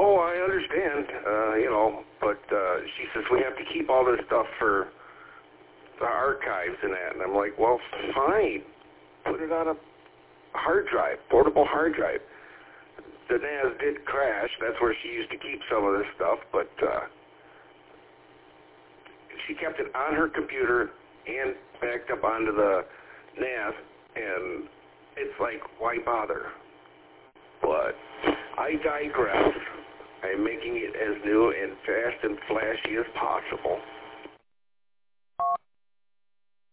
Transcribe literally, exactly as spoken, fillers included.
oh, I understand, uh, you know, but uh, she says, we have to keep all this stuff for the archives and that. And I'm like, well, fine. Put it on a hard drive, portable hard drive. The N A S did crash. That's where she used to keep some of this stuff, but uh, she kept it on her computer and backed up onto the N A S, and it's like, why bother? But I digress. I'm making it as new and fast and flashy as possible.